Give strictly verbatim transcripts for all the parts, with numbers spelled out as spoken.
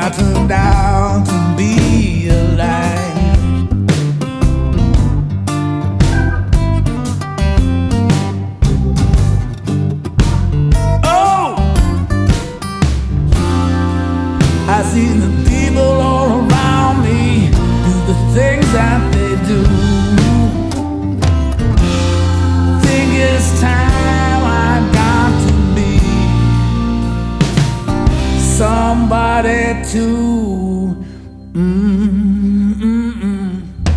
I turned out to be alive. Oh, I see the people all around me do the things that they do. Think it's time I got to be somebody too. Mm-mm-mm.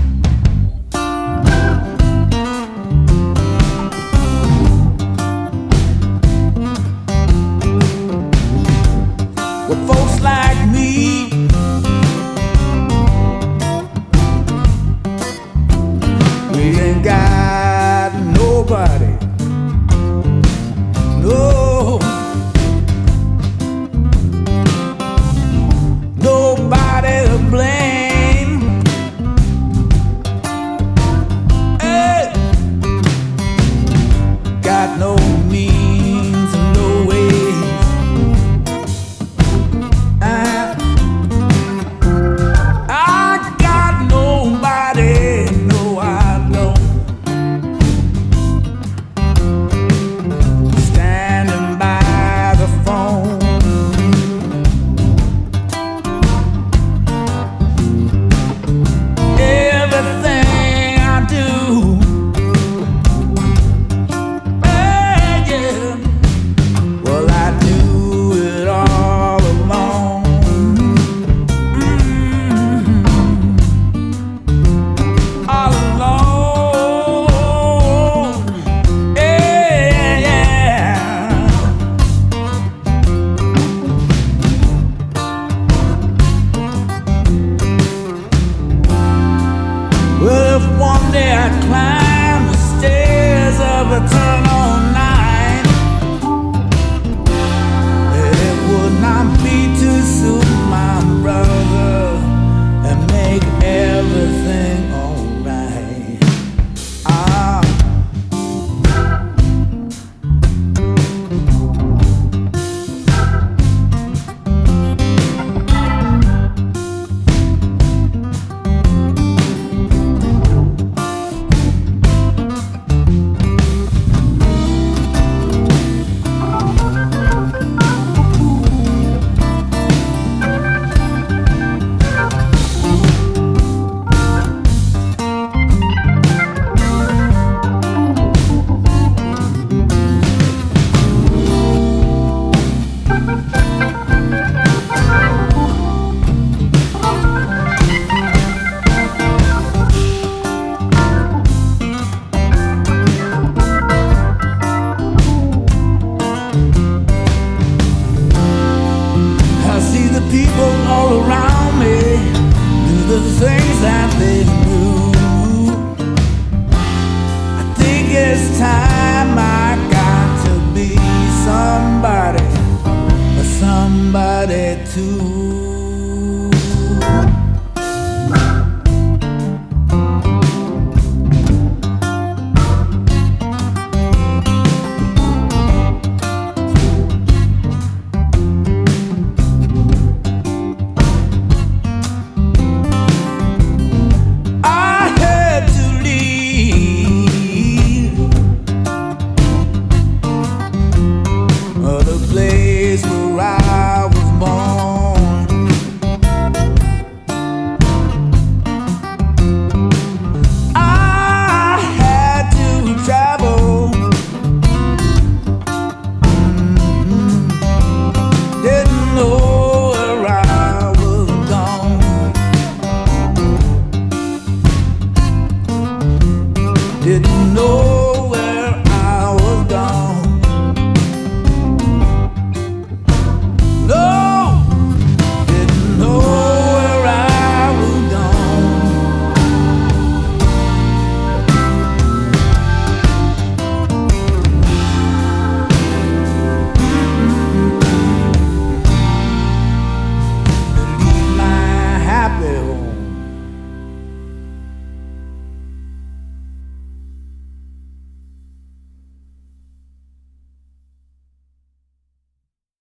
Well, folks like me, we ain't got nobody. No, nobody to blame. Hey, got no means and no ways. I, I got nobody, no I don't. Standing by the phone, everything I do, hey, yeah, well I do it all alone. Mm-hmm. All alone, yeah, yeah. Well, if one day I climb the stairs of eternal night, it would not be to suit my brother and make everything alright. Ah, I see the people all around me do the things that they do.